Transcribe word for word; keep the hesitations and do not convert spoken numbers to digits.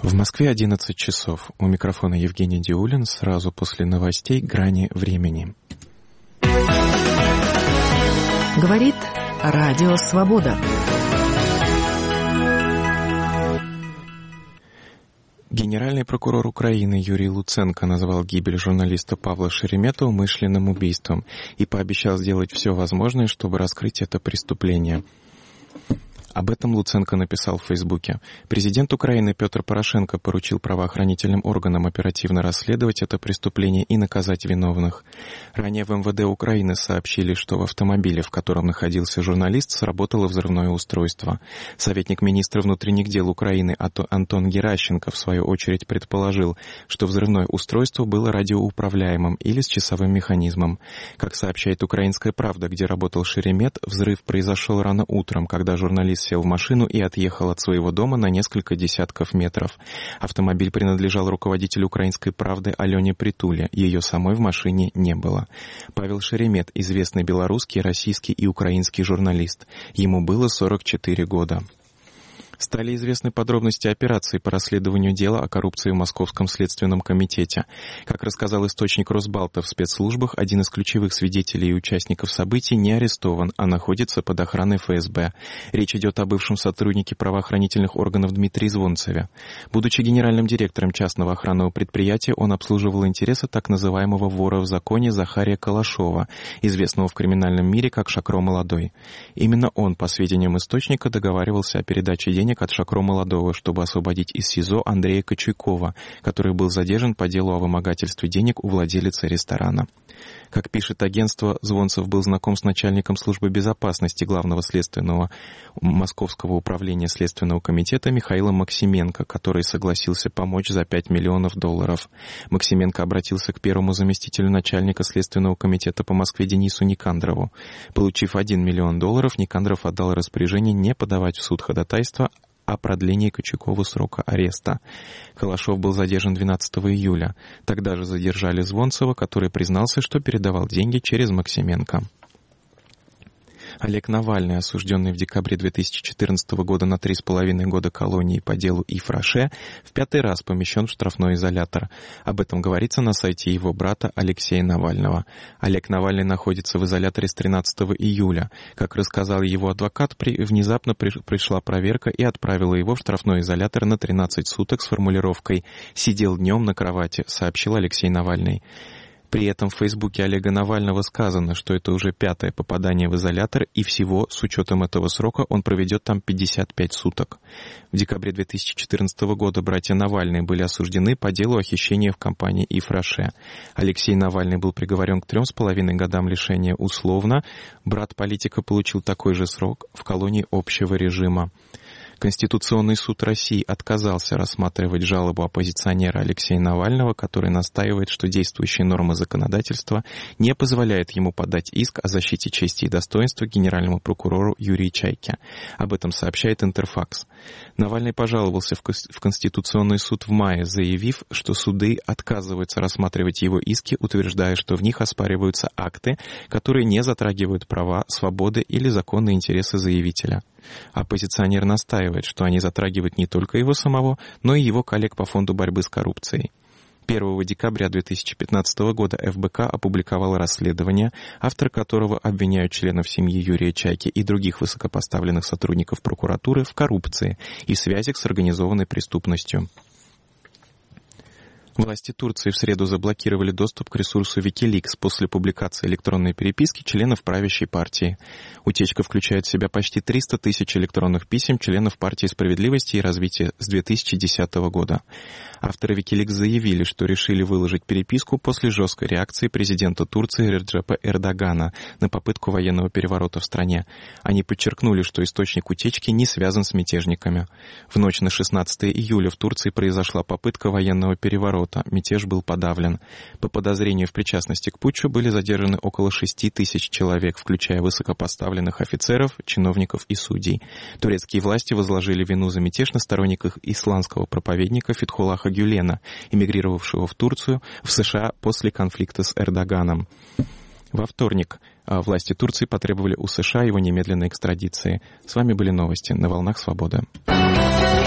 В Москве одиннадцать часов. У микрофона Евгений Диулин. Сразу после новостей «Грани времени». Говорит Радио Свобода. Генеральный прокурор Украины Юрий Луценко назвал гибель журналиста Павла Шеремета умышленным убийством и пообещал сделать все возможное, чтобы раскрыть это преступление. Об этом Луценко написал в Фейсбуке. Президент Украины Петр Порошенко поручил правоохранительным органам оперативно расследовать это преступление и наказать виновных. Ранее в эм вэ дэ Украины сообщили, что в автомобиле, в котором находился журналист, сработало взрывное устройство. Советник министра внутренних дел Украины Антон Геращенко в свою очередь предположил, что взрывное устройство было радиоуправляемым или с часовым механизмом. Как сообщает «Украинская правда», где работал Шеремет, взрыв произошел рано утром, когда журналист сел в машину и отъехал от своего дома на несколько десятков метров. Автомобиль принадлежал руководителю «Украинской правды» Алене Притуле. Ее самой в машине не было. Павел Шеремет — известный белорусский, российский и украинский журналист. Ему было сорок четыре года. Стали известны подробности операции по расследованию дела о коррупции в Московском следственном комитете. Как рассказал источник Росбалта в спецслужбах, один из ключевых свидетелей и участников событий не арестован, а находится под охраной эф эс бэ. Речь идет о бывшем сотруднике правоохранительных органов Дмитрии Звонцеве. Будучи генеральным директором частного охранного предприятия, он обслуживал интересы так называемого вора в законе Захария Калашова, известного в криминальном мире как Шакро Молодой. Именно он, по сведениям источника, договаривался о передаче денег от Шакро Молодого, чтобы освободить из СИЗО Андрея Кочуйкова, который был задержан по делу о вымогательстве денег у владелицы ресторана. Как пишет агентство, Звонцев был знаком с начальником службы безопасности Главного следственного Московского управления Следственного комитета Михаилом Максименко, который согласился помочь за пять миллионов долларов. Максименко обратился к первому заместителю начальника Следственного комитета по Москве Денису Никандрову. Получив один миллион долларов, Никандров отдал распоряжение не подавать в суд ходатайство о продлении Кочуйкову срока ареста. Калашов был задержан двенадцатого июля. Тогда же задержали Звонцева, который признался, что передавал деньги через Максименко. Олег Навальный, осужденный в декабре две тысячи четырнадцатого года на три с половиной года колонии по делу Yves Rocher, в пятый раз помещен в штрафной изолятор. Об этом говорится на сайте его брата Алексея Навального. Олег Навальный находится в изоляторе с тринадцатого июля. Как рассказал его адвокат, при... внезапно при... пришла проверка и отправила его в штрафной изолятор на тринадцать суток с формулировкой «Сидел днем на кровати», сообщил Алексей Навальный. При этом в Фейсбуке Олега Навального сказано, что это уже пятое попадание в изолятор, и всего, с учетом этого срока, он проведет там пятьдесят пять суток. В декабре две тысячи четырнадцатого года братья Навальные были осуждены по делу о хищении в компании Yves Rocher. Алексей Навальный был приговорен к трем с половиной годам лишения условно. Брат политика получил такой же срок в колонии общего режима. Конституционный суд России отказался рассматривать жалобу оппозиционера Алексея Навального, который настаивает, что действующие нормы законодательства не позволяют ему подать иск о защите чести и достоинства генеральному прокурору Юрию Чайке. Об этом сообщает Интерфакс. Навальный пожаловался в Конституционный суд в мае, заявив, что суды отказываются рассматривать его иски, утверждая, что в них оспариваются акты, которые не затрагивают права, свободы или законные интересы заявителя. Оппозиционер настаивает, что они затрагивают не только его самого, но и его коллег по Фонду борьбы с коррупцией. первого декабря две тысячи пятнадцатого года эф бэ ка опубликовало расследование, автор которого обвиняют членов семьи Юрия Чайки и других высокопоставленных сотрудников прокуратуры в коррупции и связях с организованной преступностью. Власти Турции в среду заблокировали доступ к ресурсу Wikileaks после публикации электронной переписки членов правящей партии. Утечка включает в себя почти триста тысяч электронных писем членов партии справедливости и развития с две тысячи десятого года. Авторы Wikileaks заявили, что решили выложить переписку после жесткой реакции президента Турции Реджепа Эрдогана на попытку военного переворота в стране. Они подчеркнули, что источник утечки не связан с мятежниками. В ночь на шестнадцатое июля в Турции произошла попытка военного переворота. Мятеж был подавлен. По подозрению в причастности к путчу были задержаны около шести тысяч человек, включая высокопоставленных офицеров, чиновников и судей. Турецкие власти возложили вину за мятеж на сторонников исламского проповедника Фетхуллаха Гюлена, эмигрировавшего в Турцию, в США после конфликта с Эрдоганом. Во вторник власти Турции потребовали у США его немедленной экстрадиции. С вами были новости на «Волнах Свободы».